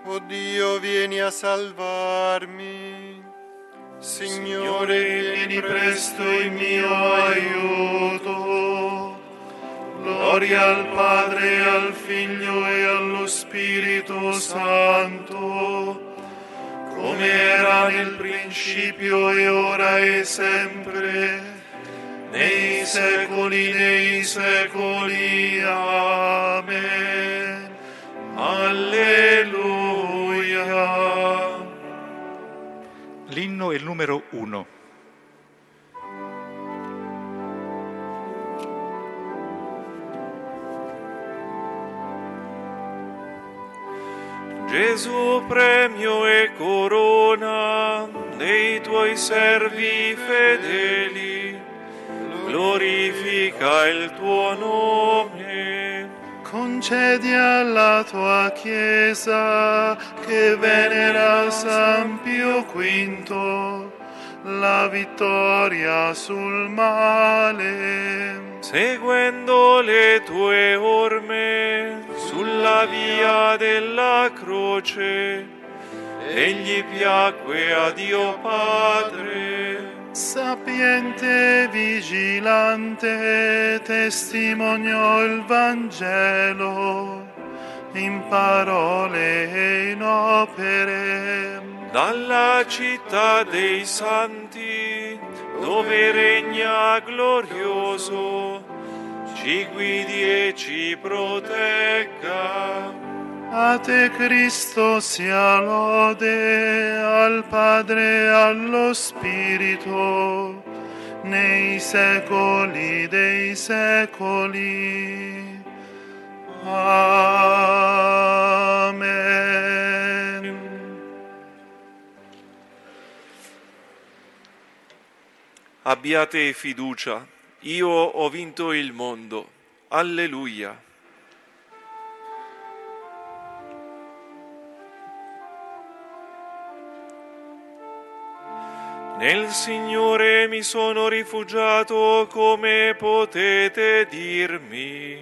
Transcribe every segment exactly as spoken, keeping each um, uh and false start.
O Dio, vieni a salvarmi. Signore, vieni presto in mio aiuto. Gloria al Padre, al Figlio e allo Spirito Santo, come era nel principio e ora e sempre, nei secoli dei secoli. Amen. Alleluia. L'inno è il numero uno. Gesù, premio e corona dei tuoi servi fedeli, glorifica il tuo nome. Concedi alla tua Chiesa, che venera San Pio V, la vittoria sul male. Seguendo le tue orme sulla via della croce, egli piacque a Dio Padre. Sapiente e vigilante, testimoniò il Vangelo in parole e in opere. Dalla città dei santi, dove regna glorioso, ci guidi e ci protegga. A te, Cristo, sia lode, al Padre e allo Spirito, nei secoli dei secoli. Amen. Abbiate fiducia, io ho vinto il mondo. Alleluia. Nel Signore mi sono rifugiato, come potete dirmi.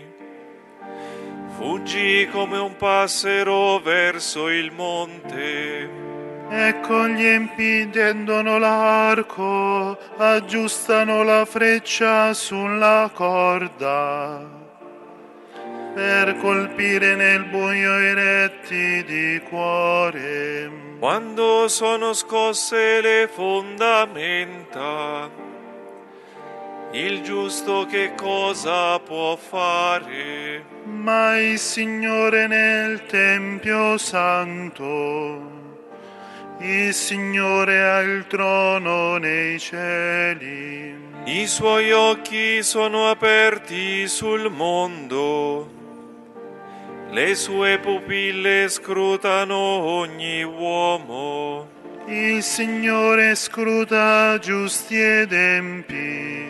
Fuggi come un passero verso il monte. Ecco, gli empi tendono l'arco, aggiustano la freccia sulla corda, per colpire nel buio i retti di cuore. Quando sono scosse le fondamenta, il giusto che cosa può fare? Ma il Signore nel Tempio Santo, il Signore ha il trono nei cieli. I suoi occhi sono aperti sul mondo, le sue pupille scrutano ogni uomo. Il Signore scruta giusti ed empi,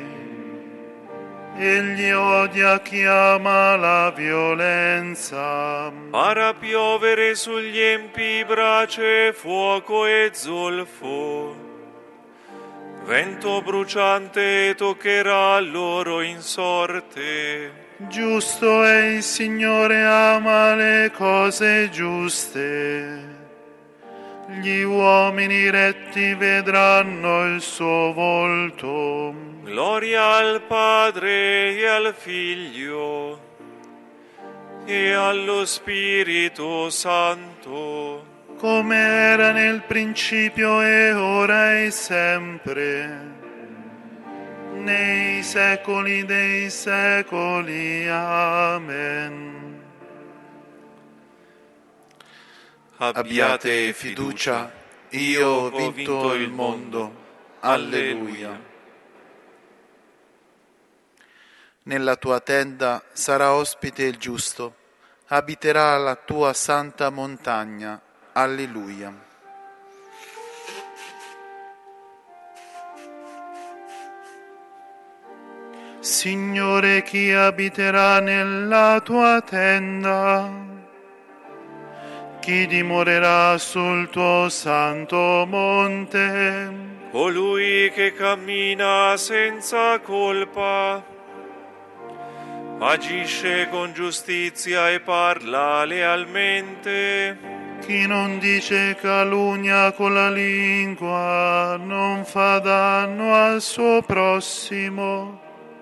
egli odia chi ama la violenza. Farà piovere sugli empi brace, fuoco e zolfo. Vento bruciante toccherà loro in sorte. Giusto è il Signore, ama le cose giuste. Gli uomini retti vedranno il suo volto. Gloria al Padre e al Figlio e allo Spirito Santo, come era nel principio e ora e sempre, nei secoli dei secoli. Amen. Abbiate fiducia, io ho vinto il mondo. Alleluia. Nella tua tenda sarà ospite il giusto, abiterà la tua santa montagna. Alleluia. Signore, chi abiterà nella tua tenda? Chi dimorerà sul tuo santo monte? colui che cammina senza colpa, agisce con giustizia e parla lealmente, Chi non dice calunnia con la lingua non fa danno al suo prossimo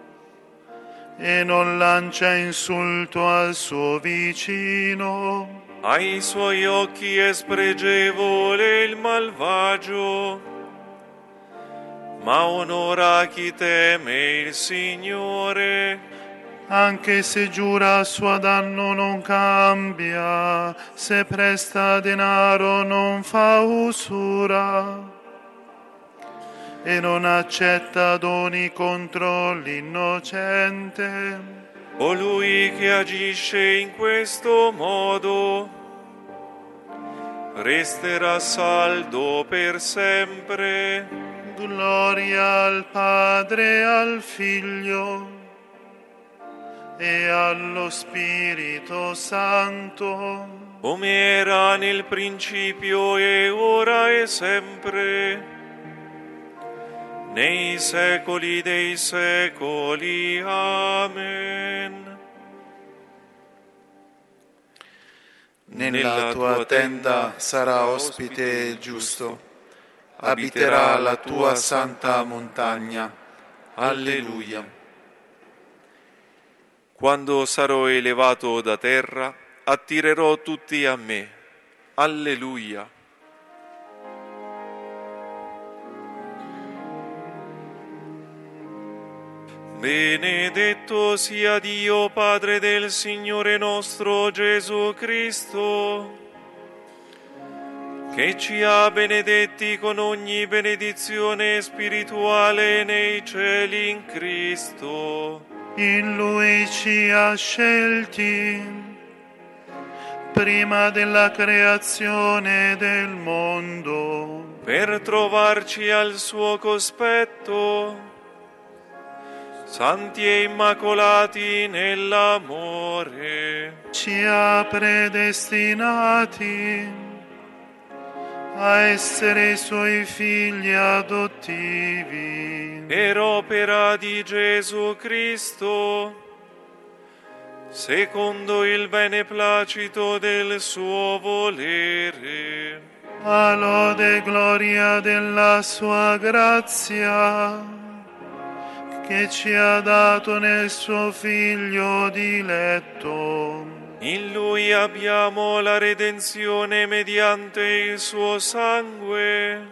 e non lancia insulto al suo vicino. Ai suoi occhi è spregevole il malvagio, ma onora chi teme il Signore. Anche se giura a suo danno non cambia, se presta denaro non fa usura e non accetta doni contro l'innocente. Colui che agisce in questo modo resterà saldo per sempre. Gloria al Padre e al Figlio e allo Spirito Santo, come era nel principio e ora e sempre, nei secoli dei secoli. Amen. Nella tua tenda sarà ospite il giusto, abiterà la tua santa montagna. Alleluia. Quando sarò elevato da terra, attirerò tutti a me. Alleluia. Benedetto sia Dio, Padre del Signore nostro Gesù Cristo, che ci ha benedetti con ogni benedizione spirituale nei cieli in Cristo. in Lui ci ha scelti prima della creazione del mondo, per trovarci al suo cospetto, santi e immacolati nell'amore. ci ha predestinati a essere Suoi figli adottivi, Per opera di Gesù Cristo, secondo il beneplacito del suo volere, a lode e gloria della Sua grazia, che ci ha dato nel suo Figlio diletto. in Lui abbiamo la redenzione mediante il suo sangue,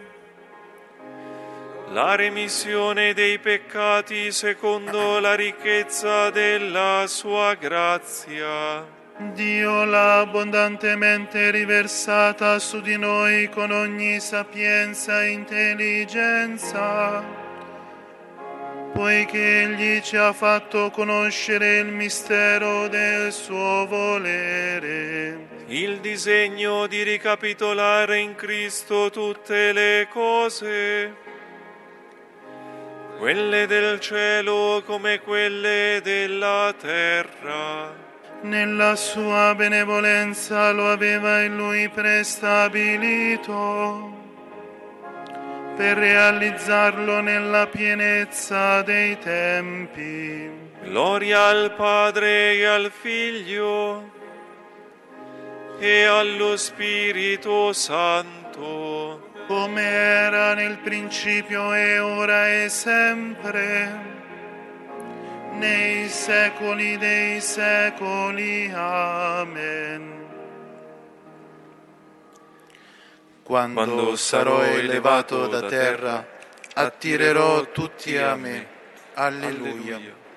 la remissione dei peccati secondo la ricchezza della sua grazia. Dio l'ha abbondantemente riversata su di noi con ogni sapienza e intelligenza, poiché Egli ci ha fatto conoscere il mistero del suo volere, Il disegno di ricapitolare in Cristo tutte le cose, quelle del cielo come quelle della terra. Nella sua benevolenza lo aveva in Lui prestabilito, per realizzarlo nella pienezza dei tempi. Gloria al Padre e al Figlio e allo Spirito Santo, come era nel principio e ora e sempre, nei secoli dei secoli. Amen. Quando, Quando sarò elevato da terra, attirerò tutti a me. Alleluia.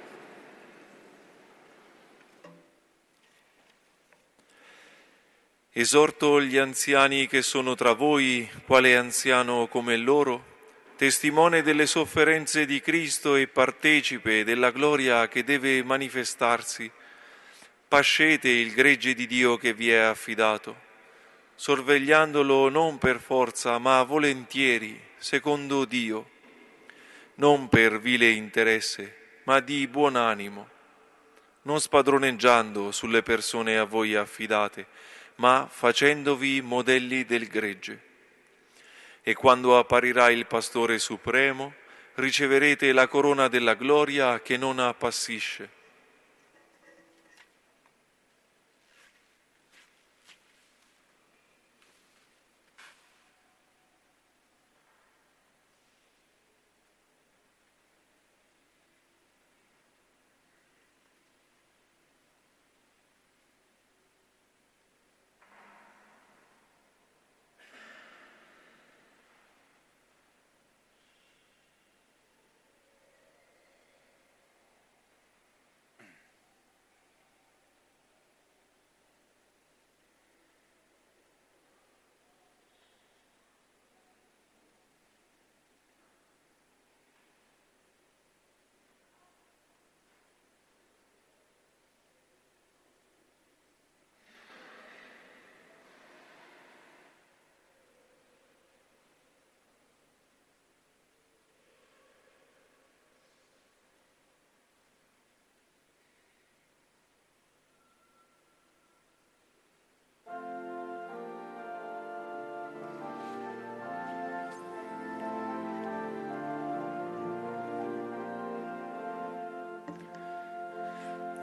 Esorto gli anziani che sono tra voi, quale anziano come loro, testimone delle sofferenze di Cristo e partecipe della gloria che deve manifestarsi. Pascete il gregge di Dio che vi è affidato, sorvegliandolo non per forza, ma volentieri, secondo Dio, non per vile interesse, ma di buon animo, non spadroneggiando sulle persone a voi affidate, ma facendovi modelli del gregge. E quando apparirà il Pastore Supremo, riceverete la corona della gloria che non appassisce.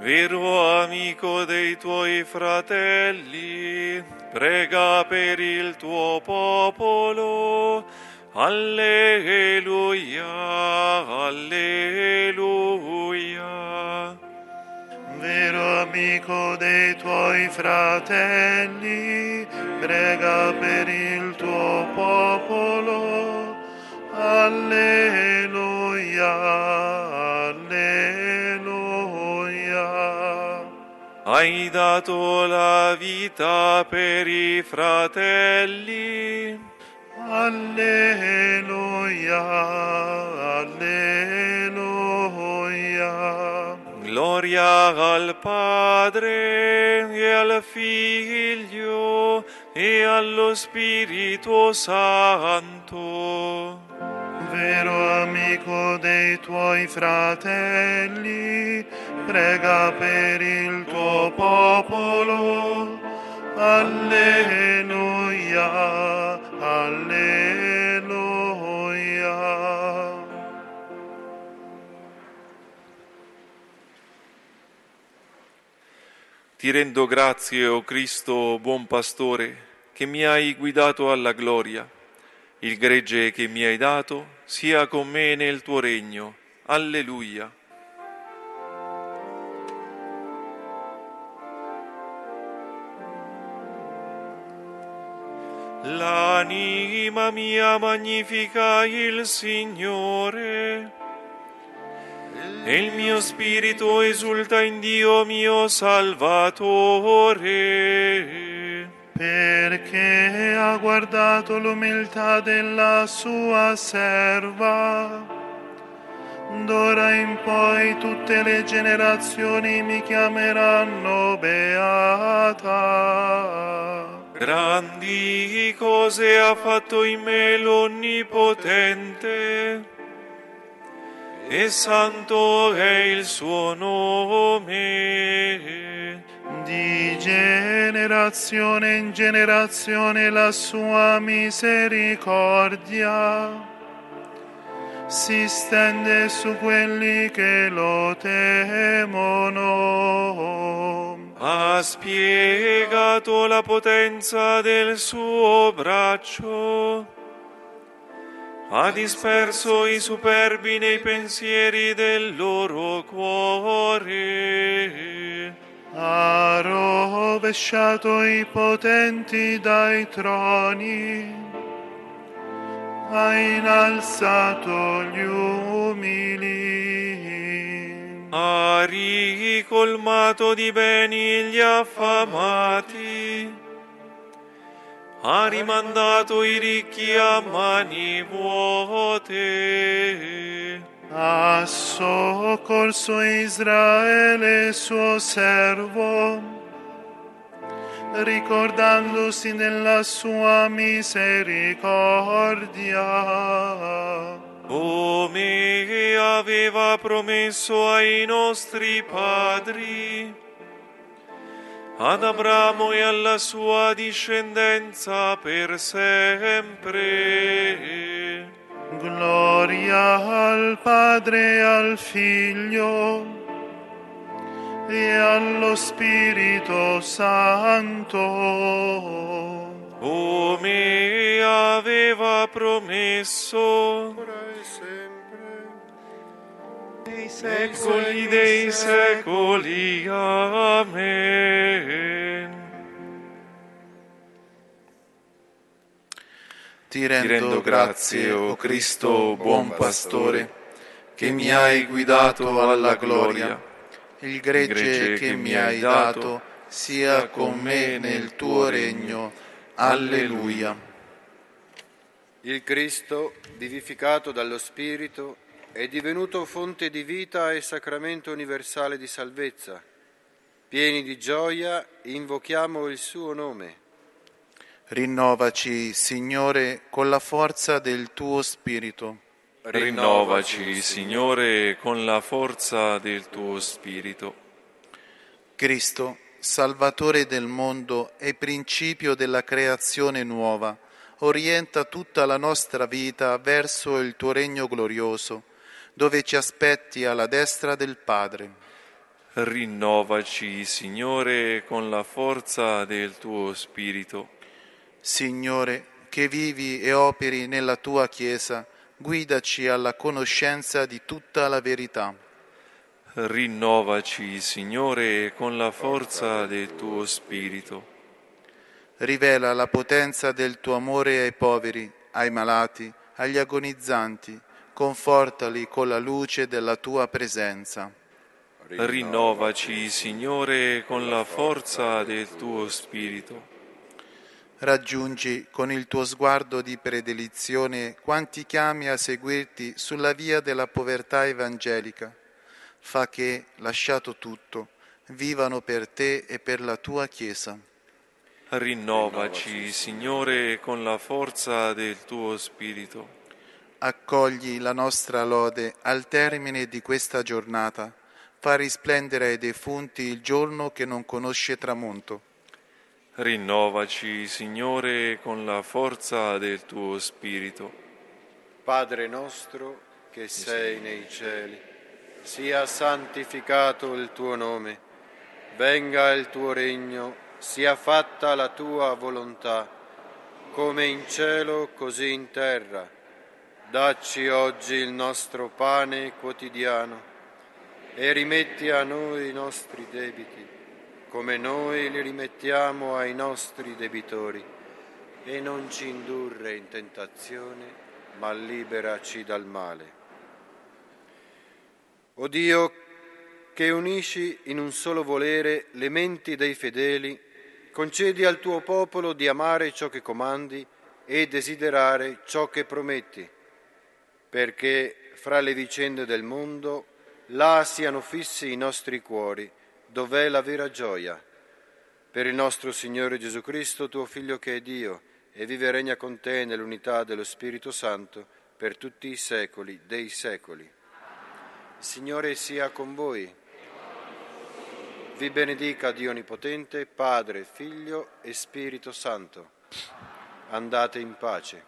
Vero amico dei tuoi fratelli, prega per il tuo popolo. Alleluia, alleluia. Vero amico dei tuoi fratelli, prega per il tuo popolo. Alleluia, alleluia. Hai dato la vita per i fratelli. Alleluia, alleluia. Gloria al Padre e al Figlio e allo Spirito Santo. Vero amico dei tuoi fratelli, prega per il tuo popolo. Alleluia, alleluia. Ti rendo grazie, o Cristo, buon pastore, che mi hai guidato alla gloria. Il gregge che mi hai dato sia con me nel tuo regno. Alleluia. L'anima mia magnifica il Signore, e il mio spirito esulta in Dio mio Salvatore, perché ha guardato l'umiltà della sua serva. D'ora in poi tutte le generazioni mi chiameranno beata. grandi cose ha fatto in me l'Onnipotente, e santo è il suo nome. Di generazione in generazione la sua misericordia si stende su quelli che lo temono. Ha spiegato la potenza del suo braccio, ha disperso i superbi nei pensieri del loro cuore. Ha rovesciato i potenti dai troni, ha innalzato gli umili. Ha ricolmato di beni gli affamati, ha rimandato i ricchi a mani vuote. Ha soccorso Israele suo servo, ricordandosi della sua misericordia. Come aveva promesso ai nostri padri, ad Abramo e alla sua discendenza per sempre. Gloria al Padre e al Figlio e allo Spirito Santo, come aveva promesso, ora e sempre, nei secoli dei secoli. Amen. Ti rendo grazie, o Cristo, buon pastore, che mi hai guidato alla gloria. Il gregge che mi hai dato sia con me nel tuo regno. Alleluia. il Cristo, vivificato dallo Spirito, è divenuto fonte di vita e sacramento universale di salvezza. Pieni di gioia, invochiamo il suo nome. Rinnovaci, Signore, con la forza del tuo Spirito. Rinnovaci, Signore, con la forza del tuo Spirito. Cristo, Salvatore del mondo e principio della creazione nuova, orienta tutta la nostra vita verso il tuo regno glorioso, dove ci aspetti alla destra del Padre. Rinnovaci, Signore, con la forza del tuo Spirito. Signore, che vivi e operi nella tua Chiesa, guidaci alla conoscenza di tutta la verità. Rinnovaci, Signore, con la forza del tuo Spirito. Rivela la potenza del tuo amore ai poveri, ai malati, agli agonizzanti. Confortali con la luce della tua presenza. Rinnovaci, Signore, con la forza del tuo Spirito. Raggiungi con il tuo sguardo di predilizione quanti chiami a seguirti sulla via della povertà evangelica. Fa che, lasciato tutto, vivano per te e per la tua Chiesa. Rinnovaci, Signore, con la forza del tuo Spirito. Accogli la nostra lode al termine di questa giornata. Fa risplendere ai defunti il giorno che non conosce tramonto. Rinnovaci, Signore, con la forza del tuo Spirito. Padre nostro che sei nei cieli, sia santificato il tuo nome, venga il tuo regno, sia fatta la tua volontà, come in cielo così in terra. Dacci oggi il nostro pane quotidiano e rimetti a noi i nostri debiti, come noi li rimettiamo ai nostri debitori, e non ci indurre in tentazione, ma liberaci dal male. O Dio, che unisci in un solo volere le menti dei fedeli, concedi al tuo popolo di amare ciò che comandi e desiderare ciò che prometti, perché fra le vicende del mondo là siano fissi i nostri cuori, dov'è la vera gioia. Per il nostro Signore Gesù Cristo, tuo Figlio che è Dio, e vive e regna con te nell'unità dello Spirito Santo, per tutti i secoli dei secoli. Il Signore sia con voi. Vi benedica Dio Onnipotente, Padre, Figlio e Spirito Santo. Andate in pace.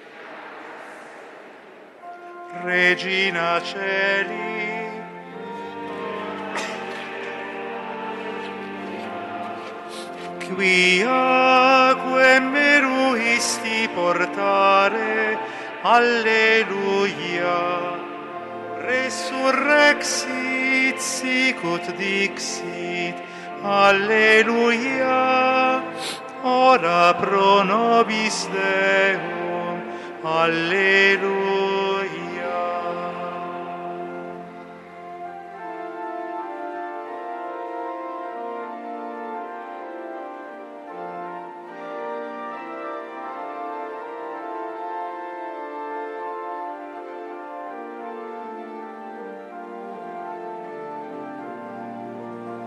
Regina Celi, quiaque meruisti portare, alleluia. Resurrexit sicut dixit, alleluia. Ora pro nobis Deum, alleluia.